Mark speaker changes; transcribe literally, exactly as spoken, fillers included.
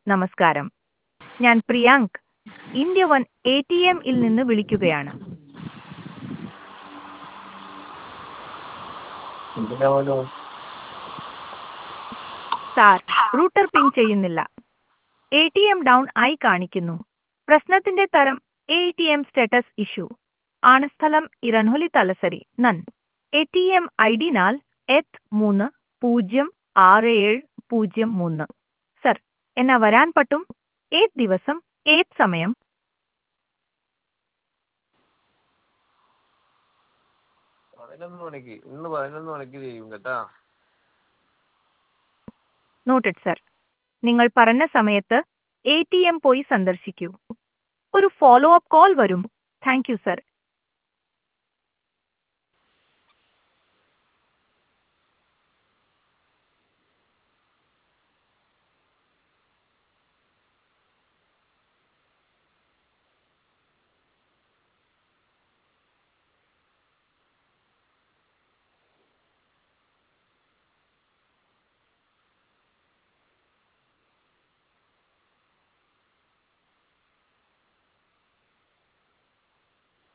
Speaker 1: നമസ്കാരം. ഞാൻ Priyank, India one A T M ഇൽ നിന്ന് വിളിക്കുകയാണ്.
Speaker 2: എന്തിനാവല്ലോ?
Speaker 1: സാർ, റൂട്ടർ പിങ് ചെയ്യുന്നില്ല. എ ടി എം ഡൗൺ ആയി കാണിക്കുന്നു. പ്രശ്നത്തിന്റെ തരം A T M status issue ആണ്. സ്ഥലം ഇരൺഹൊലി തലസരി നൻ. A T M I D നാൽ എത്ത് മൂന്ന് പൂജ്യം ആറ് ഏഴ് പൂജ്യം മൂന്ന്. സർ, എന്നാ വരാൻ പറ്റും? ഏത് ദിവസം, ഏത് സമയം?
Speaker 2: പതിനൊന്ന് മണിക്ക് ഇന്ന് പതിനൊന്ന് മണിക്ക് ചെയ്യും കേട്ടാ.
Speaker 1: Noted sir. നിങ്ങൾ പറഞ്ഞ സമയത്ത് എ ടി എം പോയി സന്ദർശിക്കൂ. ഒരു ഫോളോ അപ്പ് കോൾ വരും. Thank you sir.